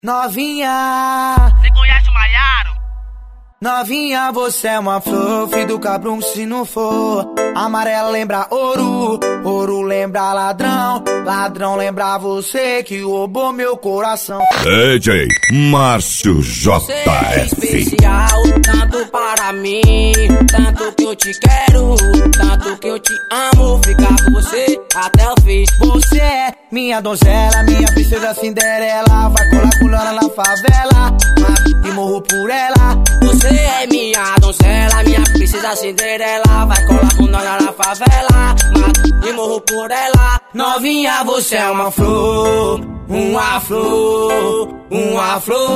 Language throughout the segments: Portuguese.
Novinha, você conhece o Maiaro? novinha, você é uma flor, filho do cabrão se não for. Amarelo lembra ouro, ouro lembra ladrão, ladrão lembra você que roubou meu coração. DJ Márcio Você é JF. especial, tanto para mim, tanto que eu te quero, tanto que eu te amo, ficar com você até o fim. Você é minha donzela, minha princesa Cinderela, vai colar pulando na favela, mato e morro por ela. Você é minha donzela, minha princesa Cinderela, vai colar com nós na favela, mato e morro por ela. Novinha, você é uma flor, uma flor, uma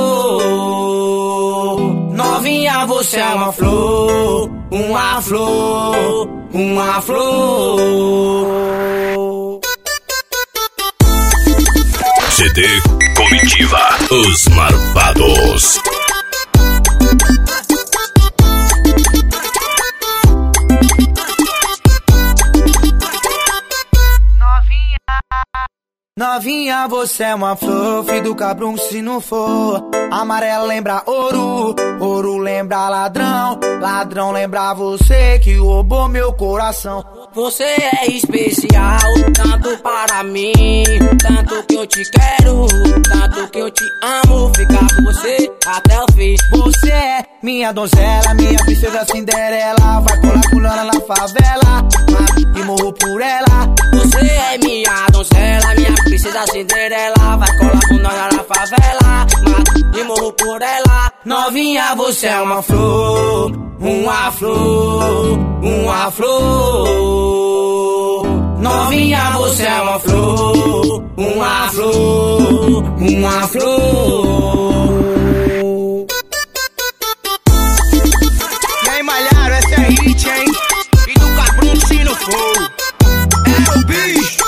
flor. Novinha, você é uma flor, uma flor, uma flor. CD Comitiva, Os Malvados. Novinha, você é uma flor, filho do cabrão se não for. Amarelo lembra ouro, ouro lembra ladrão, ladrão lembra você que roubou meu coração. Você é especial, tanto para mim, tanto que eu te quero, tanto que eu te amo, ficar com você até o fim. Você é minha donzela, minha princesa Cinderela, vai colar pulando na favela, mato e morro por ela. Você é minha donzela, minha princesa Cinderela, vai colar com nós na favela, mato e morro por ela. Novinha, você é uma flor, uma flor, uma flor. Novinha, você é uma flor, uma flor, uma flor. E aí, Malharo, essa é hit, hein? E do cabrão se não for. É o bicho.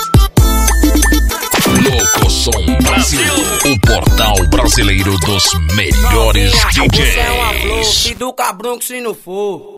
Locosom Brasil, o portal brasileiro dos melhores Novinha, você é uma flor, DJs. e do cabrão que se não for.